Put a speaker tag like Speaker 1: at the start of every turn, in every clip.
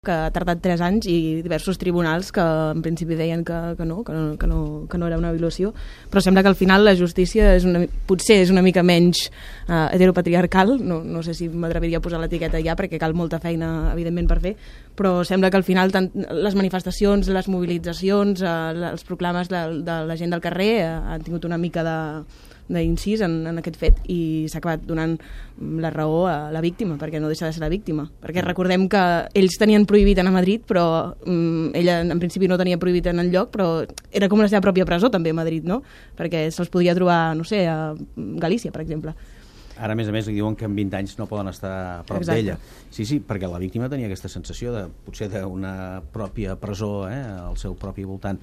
Speaker 1: que ha tardat 3 anys i diversos tribunals que en principi deien que no era una violació, però sembla que al final la justícia potser és una mica menys heteropatriarcal, no sé si m'atreviria a posar l'etiqueta ja perquè cal molta feina evidentment per fer, però sembla que al final les manifestacions, les mobilitzacions, els proclames de la gent del carrer han tingut una mica d'incís en aquest fet i s'ha acabat donant la raó a la víctima, perquè no deixa de ser la víctima, perquè recordem que ells tenien prohibit anar a Madrid, però ella en principi no tenia prohibit anar enlloc, però era com la seva pròpia presó també a Madrid, no? Perquè se'ls podia trobar, no sé, a Galícia, per exemple.
Speaker 2: Ara, a més, li diuen que en 20 anys no poden estar a prop d'ella. Sí, perquè la víctima tenia aquesta sensació potser d'una pròpia presó al seu propi voltant.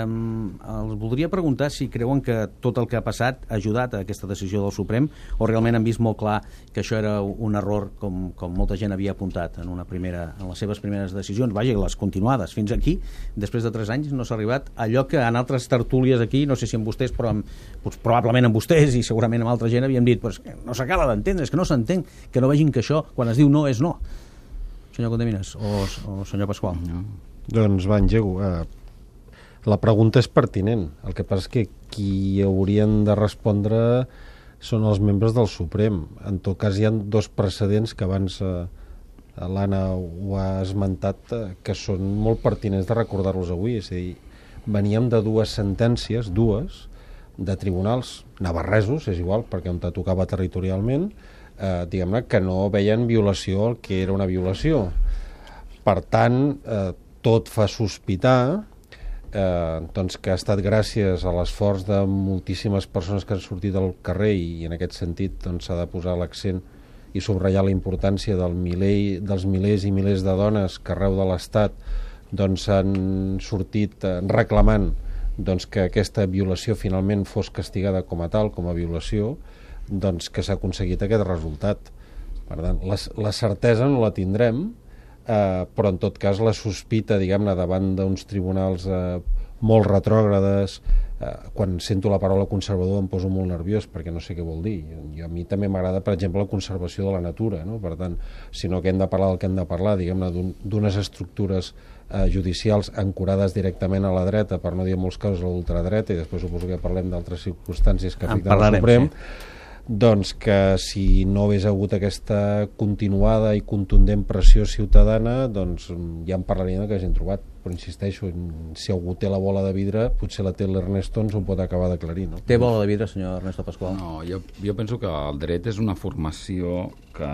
Speaker 2: Els voldria preguntar si creuen que tot el que ha passat ha ajudat a aquesta decisió del Suprem o realment han vist molt clar que això era un error com molta gent havia apuntat en les seves primeres decisions. Vaja, les continuades. Fins aquí, després de 3 anys, no s'ha arribat a allò que en altres tertúlies aquí, no sé si amb vostès, però probablement amb vostès i segurament amb altra gent havíem dit no s'acaba d'entendre, és que no s'entén que no vegin que això, quan es diu no, és no. Senyor Condeminas o senyor Pasqual.
Speaker 3: No. Doncs va, engego. La pregunta és pertinent. El que passa és que qui haurien de respondre són els membres del Suprem. En tot cas, hi ha 2 precedents que abans l'Anna ho ha esmentat que són molt pertinents de recordar-los avui. És a dir, veníem de 2 sentències, de tribunals navarresos, és igual, perquè on te tocava territorialment, diguem-ne que no veien violació el que era una violació. Per tant, tot fa sospitar doncs que ha estat gràcies a l'esforç de moltíssimes persones que han sortit al carrer i en aquest sentit s'ha de posar l'accent i subratllar la importància dels milers i milers de dones que arreu de l'Estat han sortit reclamant que aquesta violació finalment fos castigada com a tal, com a violació, que s'ha aconseguit aquest resultat. Per tant, la certesa no la tindrem, però en tot cas la sospita, diguem-ne, davant d'uns tribunals molt retrògrades, quan sento la paraula conservador em poso molt nerviós perquè no sé què vol dir. A mi també m'agrada, per exemple, la conservació de la natura, no? Per tant, si no que hem de parlar del que hem de parlar, diguem-ne, d'unes estructures judicials ancorades directament a la dreta, per no dir en molts casos a l'ultradreta, i després suposo que parlem d'altres circumstàncies que afecten el Suprem, doncs que si no hagués hagut aquesta continuada i contundent pressió ciutadana, doncs ja en parlaríem que hagin trobat. Però insisteixo, si algú té la bola de vidre, potser la té l'Ernesto, ens ho pot acabar d'aclarir, no?
Speaker 2: Té bola de vidre, senyor Ernesto Pasqual?
Speaker 4: No, jo penso que el dret és una formació que...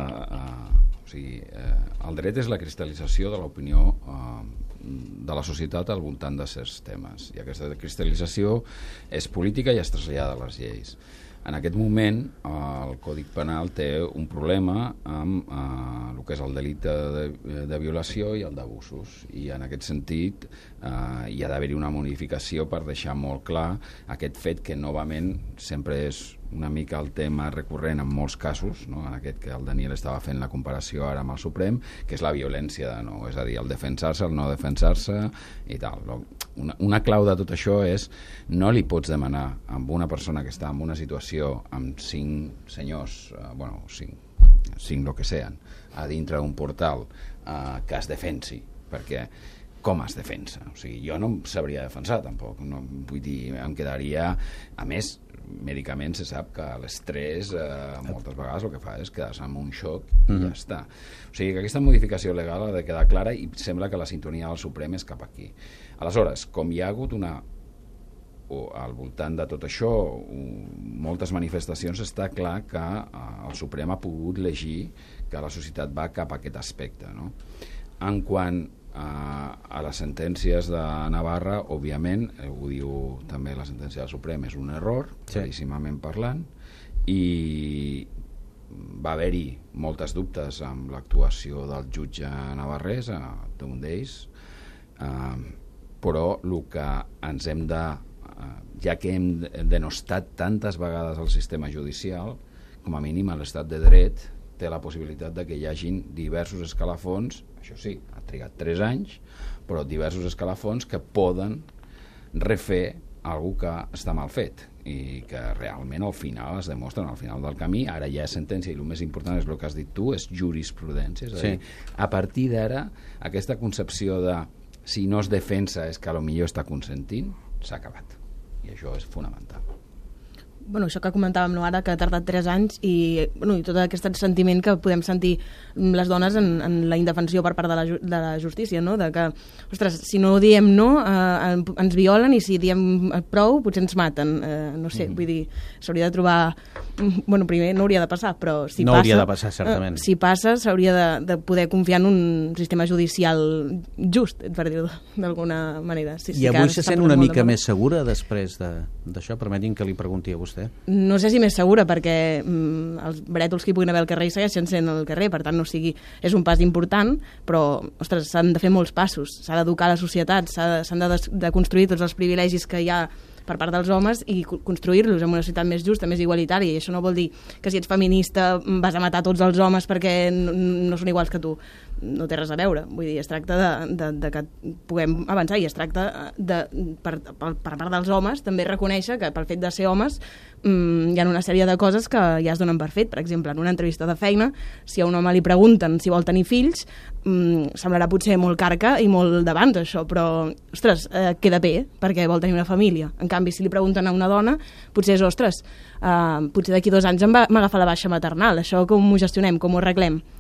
Speaker 4: el dret és la cristal·lització de l'opinió de la societat al voltant de certs temes, i aquesta cristal·lització és política i es trasllada a les lleis. En aquest moment el Codi Penal té un problema amb el que és el delicte de violació i el d'abusos, i en aquest sentit hi ha d'haver-hi una modificació per deixar molt clar aquest fet que novament sempre és una mica el tema recurrent en molts casos, no? En aquest que el Daniel estava fent la comparació ara amb el Suprem, que és la violència de nou, és a dir, el defensar-se, el no defensar-se i tal. Una clau de tot això és no li pots demanar a una persona que està en una situació amb 5 senyors, 5 lo que sean, a dintre d'un portal que es defensi, perquè com es defensa? O sigui, jo no em sabria defensar tampoc, no, vull dir, em quedaria, a més, mèdicament se sap que l'estrès moltes vegades el que fa és quedar-se amb un xoc i ja està. O sigui que aquesta modificació legal ha de quedar clara i sembla que la sintonia del Suprem és cap aquí. Aleshores, com hi ha hagut al voltant de tot això moltes manifestacions, està clar que el Suprem ha pogut llegir que la societat va cap a aquest aspecte, no? En quant a les sentències de Navarra, òbviament, ho diu també la sentència del Suprem, és un error, claríssimament parlant, i va haver-hi moltes dubtes amb l'actuació del jutge navarrès, d'un d'ells, però el que ens hem de... ja que hem denostat tantes vegades el sistema judicial, com a mínim l'estat de dret té la possibilitat de que hi hagin diversos escalafons, això sí, ha trigat 3 anys, però diversos escalafons que poden refer algú que està mal fet. i que realment al final es demostren al final del camí. Ara ja és sentència i el més important és el que has dit tu, és jurisprudència, és a dir, a partir d'ara aquesta concepció de si no es defensa és que potser està consentint, s'ha acabat, i això és fonamental.
Speaker 1: Bueno, això que comentàvem ara, que ha tardat 3 anys i tot aquest sentiment que podem sentir les dones en la indefensió per part de la justícia, no? De que, ostres, si no diem no, ens violen, i si diem prou, potser ens maten. No sé, vull dir, s'hauria de trobar... Bueno, primer no hauria de passar, però si
Speaker 2: no
Speaker 1: passa...
Speaker 2: hauria de passar, certament.
Speaker 1: Si passa, s'hauria de poder confiar en un sistema judicial just, per dir-ho d'alguna manera.
Speaker 2: I avui se sent una mica més segura després d'això? Permetin que li pregunti a vostè.
Speaker 1: No sé si més segura, perquè els brètols que hi puguin haver al carrer segueixen sent al carrer, per tant, és un pas important, però, ostres, s'han de fer molts passos, s'ha d'educar la societat, s'han de construir tots els privilegis que hi ha per part dels homes i construir-los en una societat més justa, més igualitària, i això no vol dir que si ets feminista vas a matar tots els homes perquè no són iguals que tu. No té res a veure. Vull dir, es tracta de que puguem avançar, i es tracta per part dels homes també reconèixer que pel fet de ser homes hi ha una sèrie de coses que ja es donen per fet. Per exemple, en una entrevista de feina, si a un home li pregunten si vol tenir fills, semblarà potser molt carca i molt d'abans això, però, ostres, queda bé perquè vol tenir una família. En canvi, si li pregunten a una dona, potser és, ostres, potser d'aquí 2 anys m'agafa la baixa maternal. Això com ho gestionem, com ho arreglem?